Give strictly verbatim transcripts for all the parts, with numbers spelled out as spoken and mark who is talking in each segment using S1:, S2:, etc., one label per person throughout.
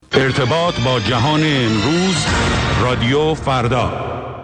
S1: ارتباط با جهان امروز، رادیو فردا.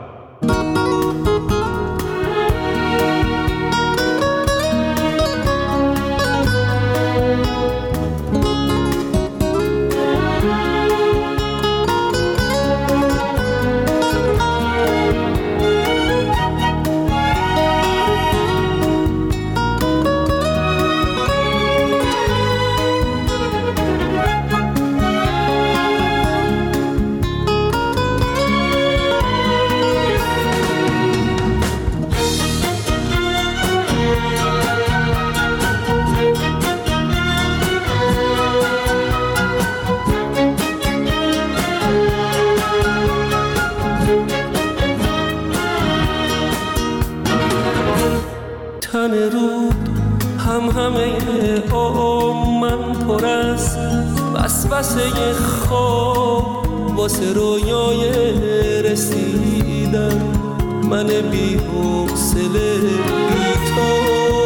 S2: وسوسه خواب واسه رویای رسیدن، من بی حوصله بی تو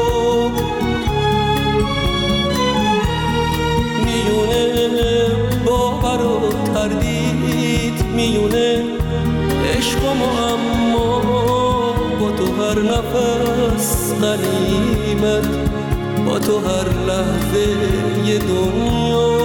S2: میونه باور و تردید، میونه عشق و معما، با تو هر نفس غنیمت، با تو هر لحظه یه دنیا،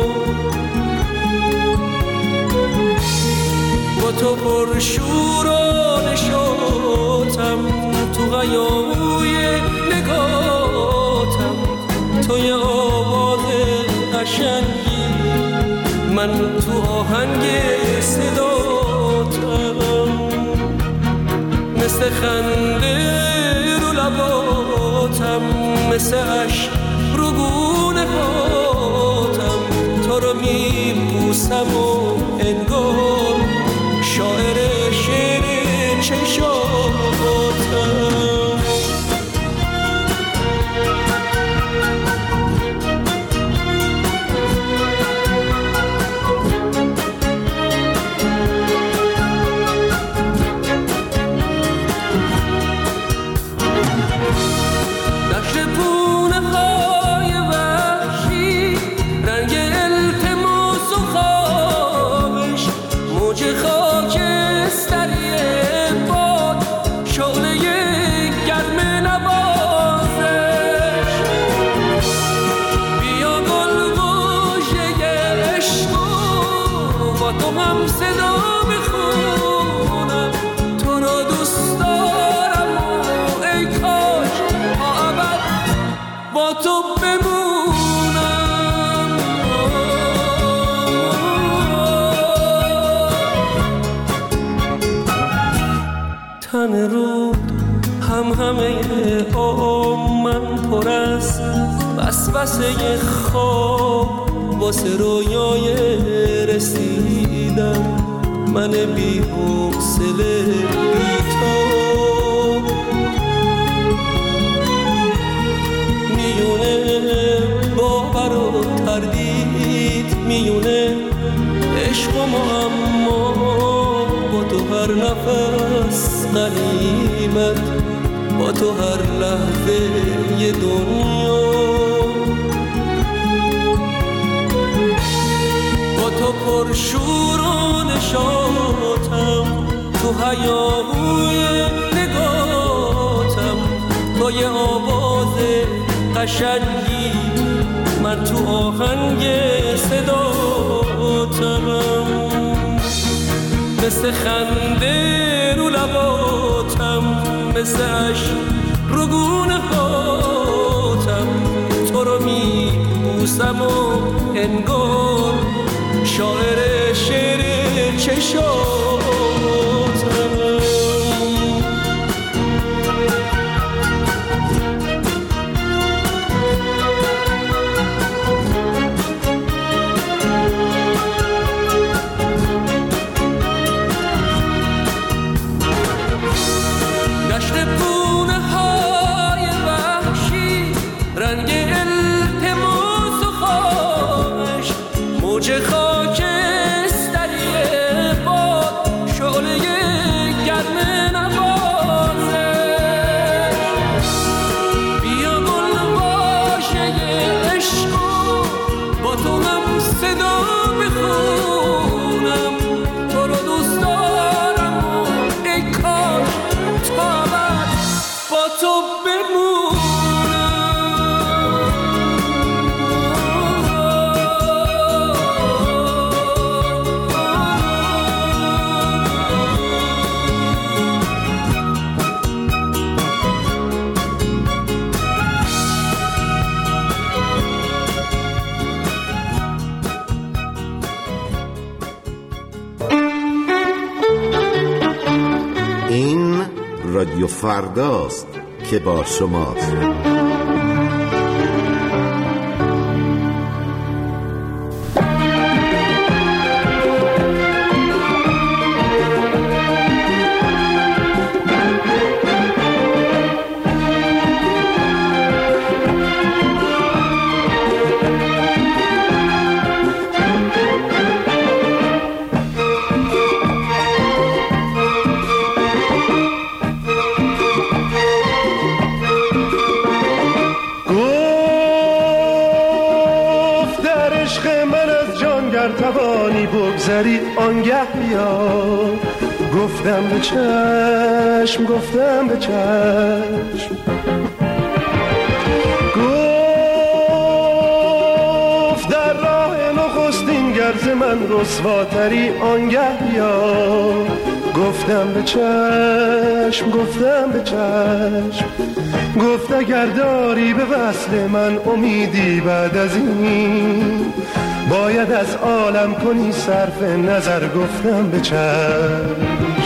S2: با تو پر شور و نشاطم، تو غیای نگاتم، تو یه آواز قشنگی، من تو آهنگ صداتم، مثل خنده رو لباتم، مثل عشق رو گونه هاتم، تو رو میبوسم و انگار شاعر شعر چشاتم. تن رود هم همه آم من پر از وسوسه خواب واسه رویای رسیدن، من بی حوصله بی تو میونه باور و تردید، میونه عشق و معما، با تو هر نفس غنیمت، با تو هر لحظه یه دنیا، با تو پر شور و نشاطم، تو هیاهوی نگاتم، تو یه آواز قشنگی، من تو آهنگ صداتم، مثل خنده رو لباتم، مثل عشق رو گونه هاتم، تو رو میبوسم و انگار شاعر شعر چشاتم. موج خاکستری باد، شعله گرم نوازش، بیا گل باشه عشق، با تو هم صدا بخون.
S3: رادیو فرداست که با شماست.
S4: توانی بگذری آنگه بیا، گفتم به چشم، گفتم به چشم، گفت در راه نخستین گرز من رسواتری آنگه بیا، گفتم به چشم، گفتم به چشم، گفت اگر داری به وصل من امیدی بعد از این باید از عالم کنی صرف نظر، گفتم به چشم.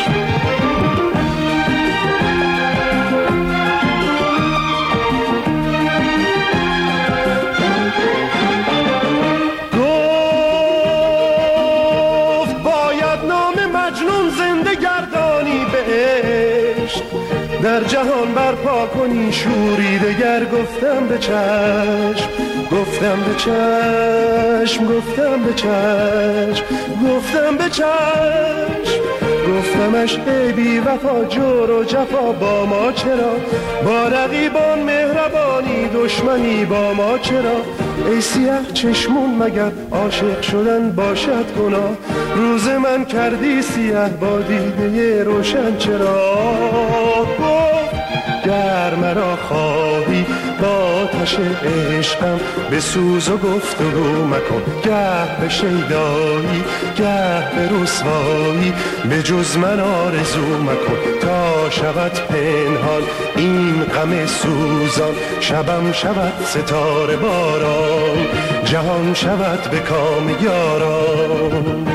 S4: گفت باید نام مجنون زنده گردانی به عشق، در جهان برپا کنی شوری دگر، گفتم به چشم، گفتم به چشم، گفتم به چشم، گفتم به چشم، گفتمش ای بی وفا جور و جفا با ما چرا، با رقیبان مهربانی دشمنی با ما چرا، ای سیاه چشمون مگر عاشق شدن باشد گناه، روز من کردی سیاه با دیده روشن چرا، گفت گر مرا خواهی با آتش عشقم به سوز و گفتگو مکن، گه به شیدایی گه به رسوایی به جز من آرزو مکن، تا شود پنهان این غم سوزان، شبم شود ستاره باران، جهان شود به کام یاران.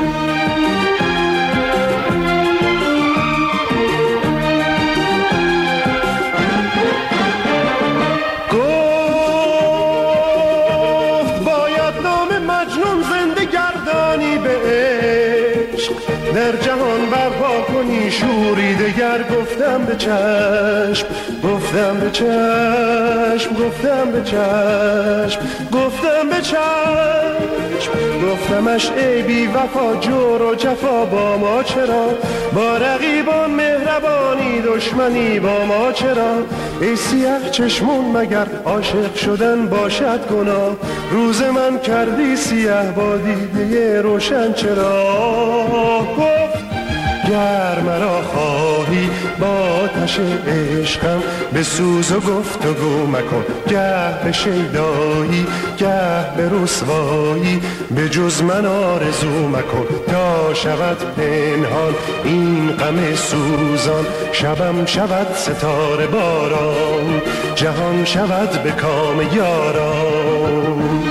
S4: در جهان برپا کنی شوری دگر، گفتم به چشم، گفتم به چشم، گفتم به چشم، گفتم به چشم، گفتمش ای بی وفا جور و جفا با ما چرا، با رقیبان مهربانی دشمنی با ما چرا، ای سیاه چشمون مگر عاشق شدن باشد گناه، روز من کردی سیاه با دیده روشن چرا، گفت گر مرا خواهی با آتش عشقم به سوز و گفتگو مکن، گه به شیدایی گه به رسوایی به جز من آرزو مکن، تا شود پنهان این غم سوزان، شبم شود ستاره باران، جهان شود به کام یاران.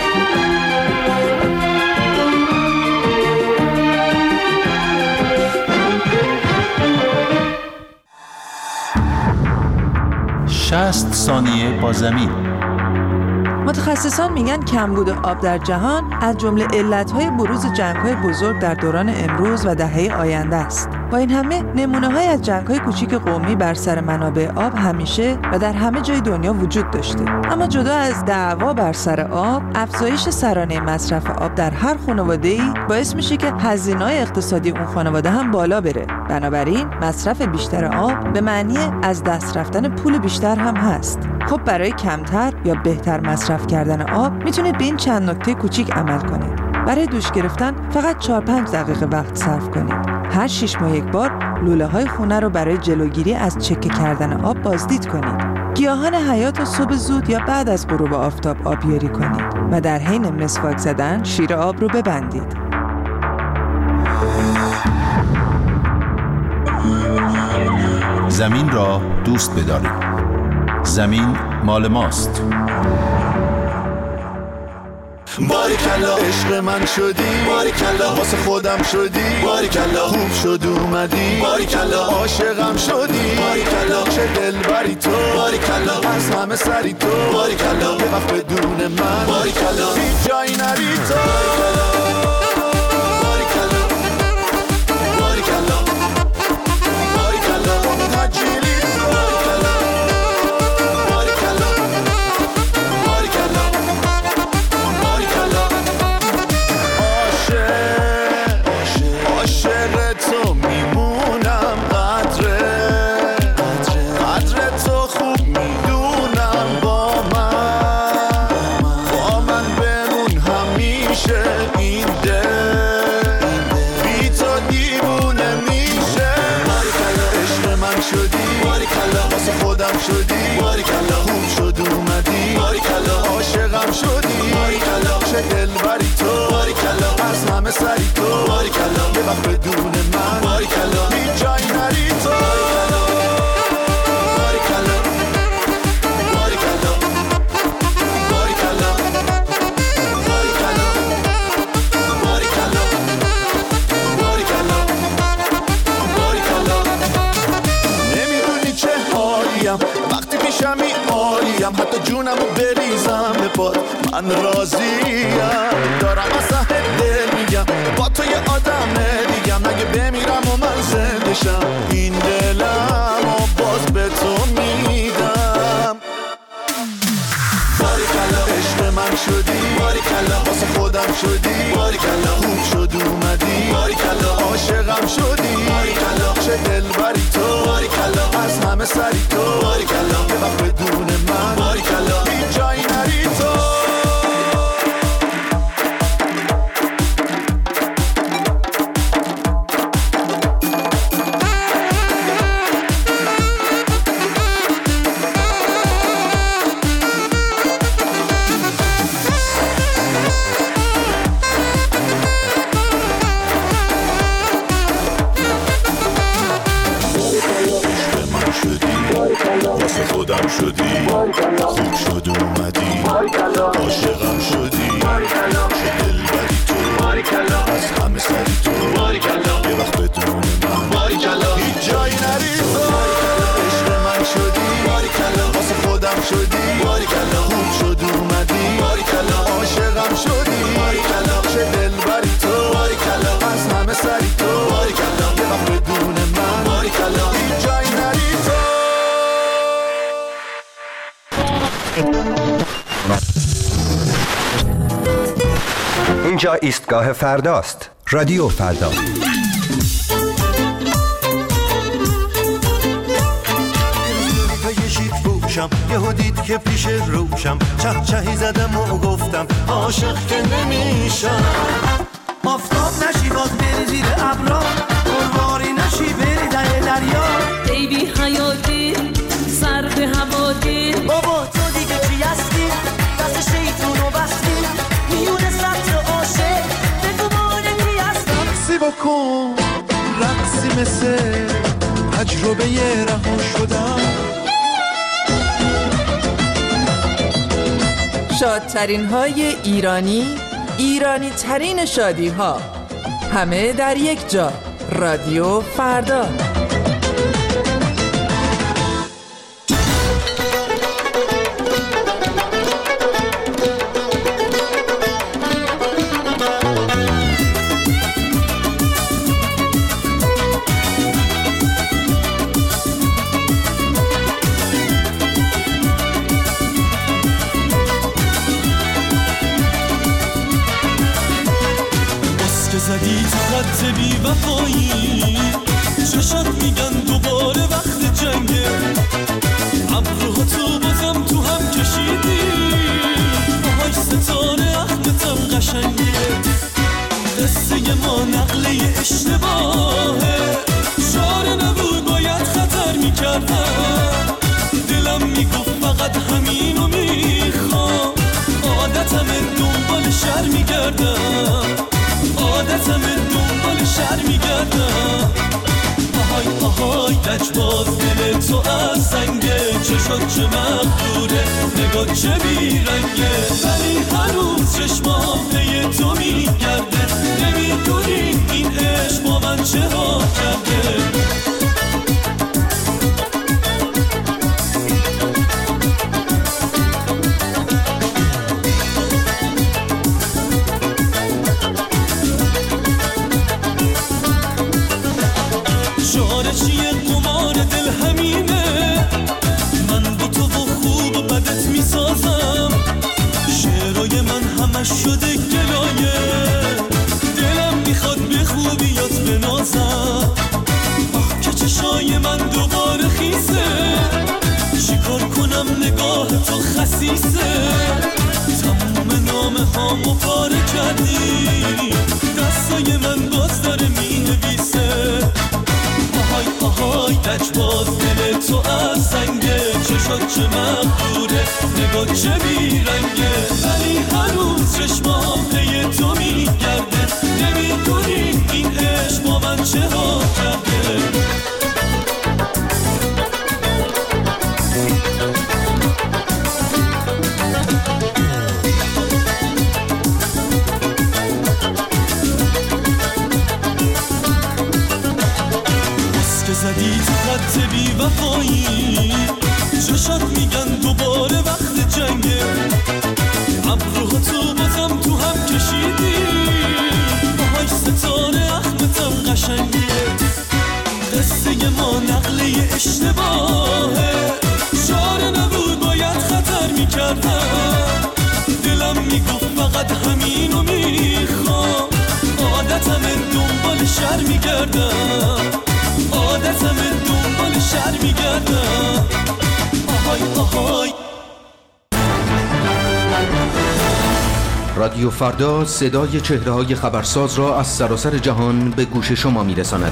S5: شصت ثانیه با زمین.
S6: متخصصان میگن کمبود آب در جهان از جمله علتهای بروز جنگ‌های بزرگ در دوران امروز و دهه آینده است. با این همه نمونه‌های از جنگ‌های کوچیک قومی بر سر منابع آب همیشه و در همه جای دنیا وجود داشته. اما جدا از دعوا بر سر آب، افزایش سرانه مصرف آب در هر خانواده‌ای باعث میشه که هزینه‌های اقتصادی اون خانواده هم بالا بره. بنابراین مصرف بیشتر آب به معنی از دست رفتن پول بیشتر هم هست. خب برای کمتر یا بهتر مصرف کردن آب میتونید به این چند نکته کوچیک عمل کنید. برای دوش گرفتن فقط چهار پنج دقیقه وقت صرف کنید. هر شش ماه یک بار لوله های خونه رو برای جلوگیری از چکه کردن آب بازدید کنید. گیاهان حیات رو صبح زود یا بعد از غروب آفتاب آبیاری کنید و در حین مسواک زدن شیر آب رو ببندید.
S5: زمین را دوست بدارید. زمین مال ماست.
S7: باریکلا عشق من شدی، باریکلا واسه خودم شدی، باریکلا خوب شد اومدی، باریکلا عاشقم شدی، باریکلا چه دلبری تو، باریکلا از همه سری تو، باریکلا یه وقت بدون من، باریکلا هیچ جایی نری تو. شدی باریکلا خوب شد اومدی باریکلا عاشقم شدی باریکلا چه دلبری تو باریکلا از همه سری تو باریکلا یه وقت بدون من باریکلا هیچ جایی نری تو باریکلا باریکلا باریکلا باریکلا باریکلا باریکلا باریکلا نمیدونی چه حالیم وقتی پیشمی عالیم حتی جونمو بریزم به پات من راضیم دارم اصلا دل میگم با تو یه آدم دیگم اگه بمیرم و من زنده شم این دلم و باز به تو میدم باریکلا عشق من شدی باریکلا واسه خودم شدی باریکلا خوب شد اومدی باریکلا عاشقم شدی باریکلا چه دلبری تو باریکلا از همه سری تو باریکلا یه وقت بدون من باریکلا هیچ جایی نری تو. خودم شدی خوب شد اومدی عاشقم شدی چه دلبری تو از همه سری تو یه وقت بدون من هیچ جایی نری تو عشق من شدی واسه خودم شدی خوب شد اومدی عاشقم شدی چه دلبری تو از همه سری تو یه وقت بدون من هیچ جایی نری تو.
S8: اینجا ایستگاه فرداست. رادیو فردا.
S9: یهو دید که پیش روشم چه چهی زدم و گفتم عاشق که نمیشم آفتاب نشی باز بری زیر ابرا قرواری نشی بری ته دریا
S10: ای بی حیاتی سر به هواتی
S9: بابا تو دیگه چی هستی دست شیطونو بستی میونه سطر عاشق بگو مانه کی هستی رقصی بکن رقصی مثل تجربه رها شدم
S6: شادترین های ایرانی، ایرانی ترین شادی ها، همه در یک جا. رادیو فردا.
S2: زدی تو خط بی وفایی چشات میگن دوباره وقت جنگه ابروها تو بازم تو هم کشیدی باهاش ستاره اخمتم قشنگه قصه ما نقله اشتباهه چاره نبود باید خطر میکردم دلم میگفت فقط همینو میخوام عادتم دنبال شر میگردم عادتم دنبال شر میگردم آهای آهای لجباز دل تو از سنگه، چشات چه مقدوره نگاه چه بیرنگه، ولی هنوز چشمام پی تو میگرده، نمیدونی این عشق با من چه ها کرده. شعار چیه قمار دل همینه، من با تو و خوب و بدت میسازم، شعرهای من همش شده گلایه، دلم میخواد به خوبیات بنازم، آه که چشای من دوباره خیسه، چیکار کنم نگاه تو خسیسه، تموم نامه هامو پاره کردی، دستای من باز داره مینویسه، آهای آهای لجباز دل تو از سنگه، چشات چه مقدوره نگاه چه بیرنگه، ولی هنوز چشمام پی تو میگرده، نمیدونی این عشق با من چه ها کرده. که زدی تو خط بی وفایی، چشات میگن دوباره وقت جنگه، ابروها تو بازم تو هم کشیدی، باهای ستاره اخمتم قشنگه، قصه ما نقله اشتباهه، چاره نبود باید خطر میکردم، دلم میگفت فقط همینو میخوام، عادتم دنبال شر میگردم، عادتم دنبال شر میگردم، آهای آهای.
S11: رادیو فردا صدای چهره‌های خبرساز را از سراسر جهان به گوش شما میرساند.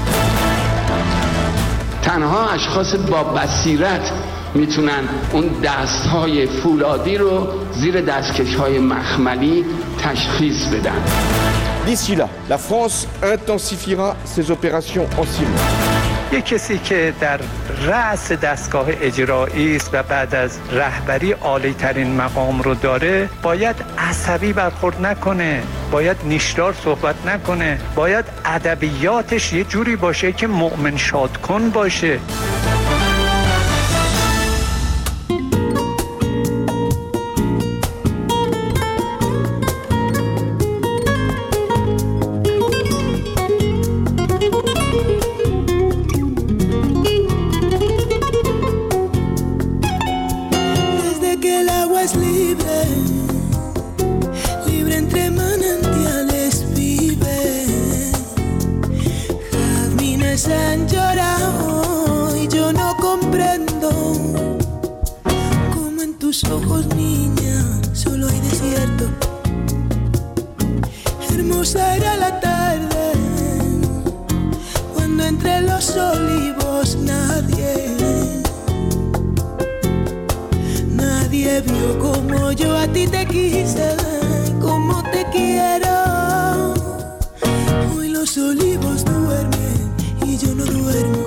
S12: تنها اشخاص با بصیرت میتونن اون دستهای فولادی رو زیر دستکش‌های مخملی تشخیص بدن.
S13: D'ici là, la France intensifiera ses opérations en Syrie.
S14: یک کسی که در رأس دستگاه اجرایی است و بعد از رهبری عالی ترین مقام رو داره، باید عصبی برخورد نکنه، باید نیشدار صحبت نکنه، باید ادبیاتش یه جوری باشه که مؤمن شاد کن باشه.
S15: Han llorado y yo no comprendo cómo en tus ojos, niña, solo hay desierto. Hermosa era la tarde cuando entre los olivos nadie, nadie vio como yo a ti te quise, como te quiero. Hoy los olivos duermen y yo no duermo.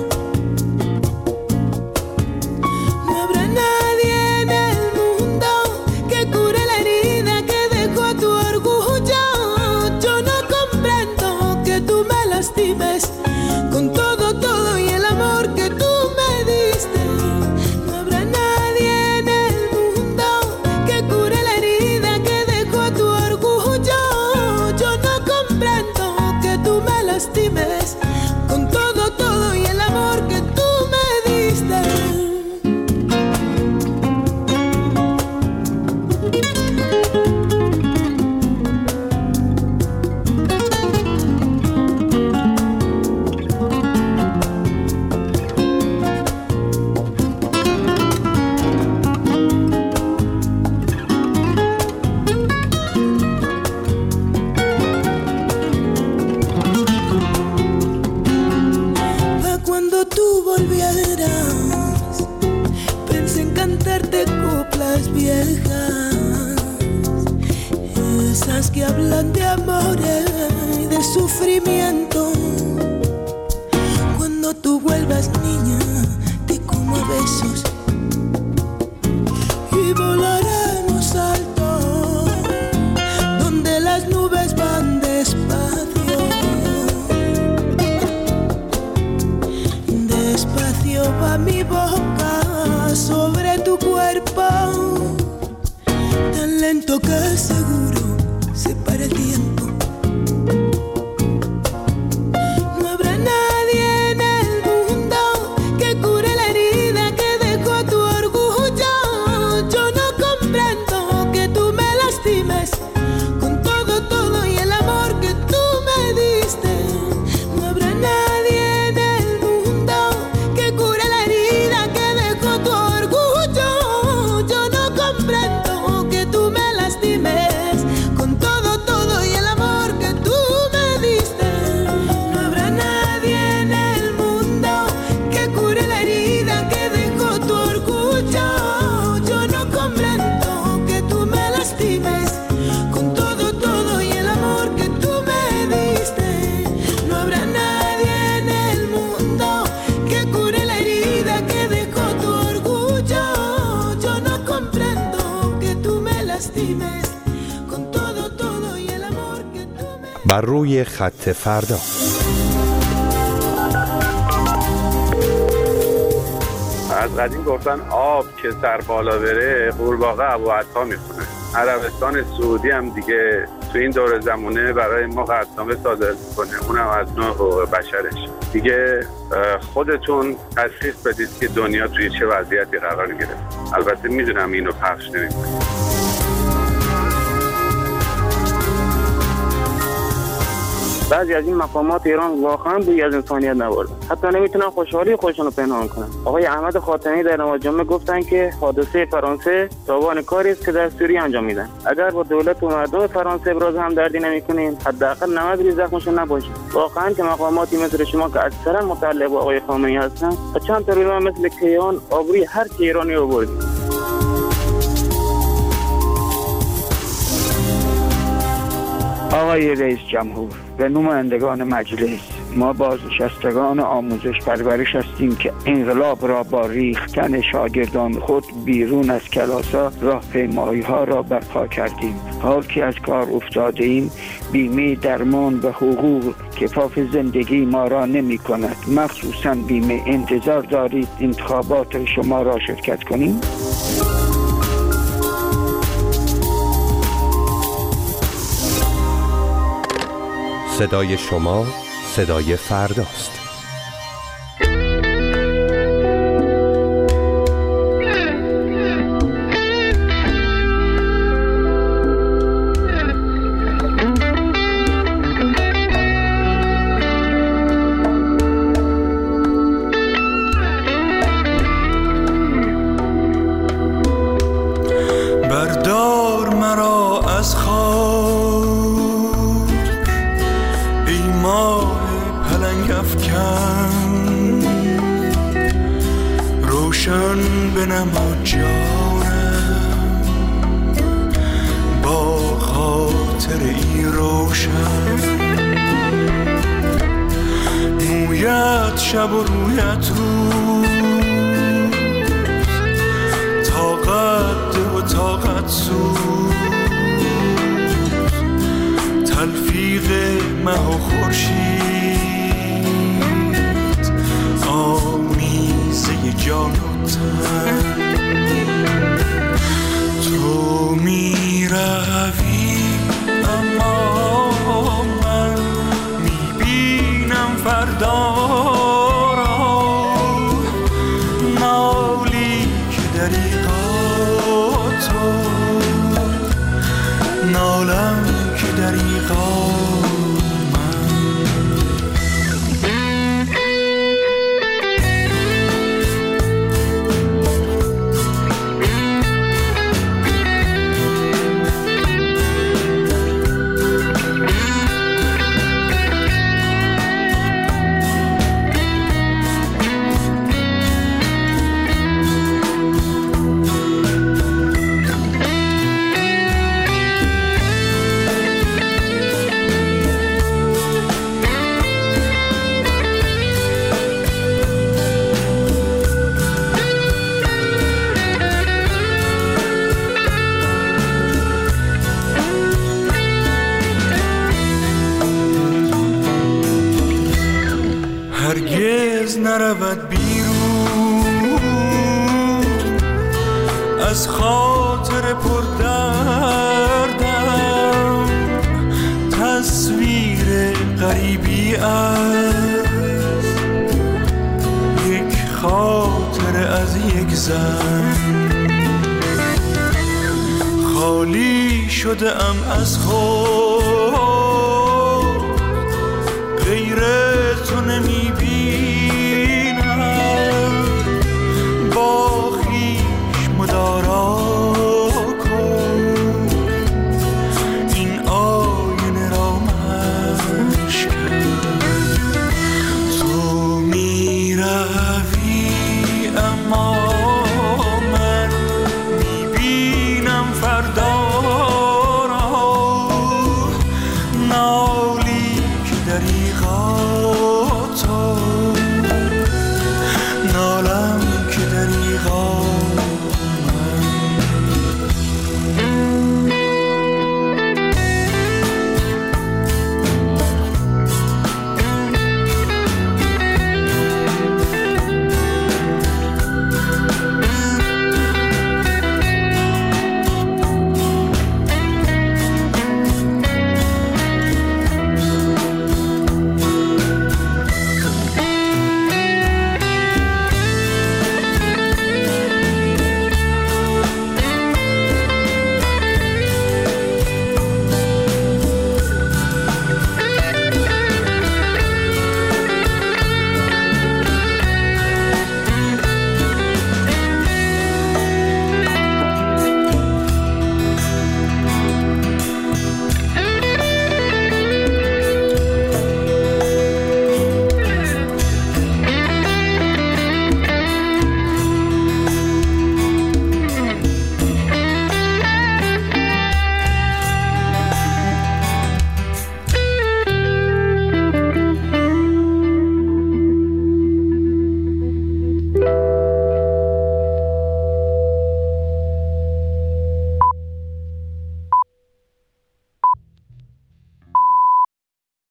S15: No habrá nadie en el mundo que cure la herida que dejó tu orgullo. Yo no comprendo que tú me lastimes con todo, todo y el amor que tú me diste. No habrá nadie en el mundo que cure la herida que dejó tu orgullo. Yo no comprendo que tú me lastimes con todo, todo y el amor que tú me diste. Que hablan de amores y de sufrimiento. Cuando tú vuelvas juegas, niña, te como a besos y volaremos alto donde las nubes van despacio. Despacio va mi boca sobre tu cuerpo, tan lento que seguro se para el tiempo. No habrá nadie en el mundo que cure la herida que dejó tu orgullo. Yo no comprendo que tú me lastimes con todo, todo y el amor que tú me diste. No habrá nadie en el mundo que cure la herida que dejó tu orgullo. Yo no comprendo que tú me lastimes con todo, todo y el amor que tú me diste. No habrá nadie en el mundo que cure la herida que dejó tu orgullo. Yo no comprendo que tú me lastimes con todo, todo y el amor que tú me diste. No habrá nadie en el mundo que cure la herida que dejó tu orgullo. Yo no comprendo que tú me lastimes con todo, todo y el amor que tú me...
S8: بر روی خط فردا.
S16: از قدیم گفتن آب که سر بالا بره قورباغه ابوعطا میخونه. عربستان سعودی هم دیگه تو این دور زمانه برای ما قطعنامه صادر میکنه، اونم از نوع حقوق بشرش. دیگه خودتون تشخیص بدید که دنیا توی چه وضعیتی قرار گرفت. البته میدونم اینو پخش نمیکنم.
S17: بعضی از این مقامات ایران واقعا بوی از انسانیت نبردن، حتی نمیتونن خوشحالی خودشون رو پنهان کنن. آقای احمد خاتمی در نماز جمعه گفتن که حادثه فرانسه تاوان کاری است که در سوریه انجام میدن. اگر با دولت و مردم فرانسه ابراز همدردی نمیکنین، حداقل نود روز زخمشون نباشه. واقعا که مقاماتی مثل شما که اکثرا متعلق با آقای خامنه‌ای هستن، چند تا روزا مثل کیان آبروی هر کی ایرانی رو بردید.
S18: آقای رئیس جمهور و نمایندگان مجلس، ما بازنشستگان آموزش پرورش هستیم که انقلاب را با ریختن شاگردان خود بیرون از کلاس‌ها راهپیمایی ها را برپا کردیم. حال که از کار افتاده ایم، بیمه درمان و حقوق کفاف زندگی ما را نمی کند. مخصوصا بیمه انتظار دارید انتخابات شما را شرکت کنیم؟
S8: صدای شما صدای فرداست.
S2: بردار مرا از خاک ای ماه پلنگ افکن، روشن بنما جانم با خاطر ای روشن. مویت شب و رویت روز، طاقت ده و طاقت سوز، تلفیق مه و خورشید، آمیزه جان و تن. تو می روی اما من می بینم فردا را، نالی که دریغا تو، نالم که دریغا من. نرود بیرون از خاطر پر دردم، تصویر غریبی از یک خاطر از یک زن. خالی شده ام از خود، غیر تو نمیبینم، با خویش مدارا کن، این آینه را مشکن. تو میروی اما من میبینم فردا را، نالی که دریغا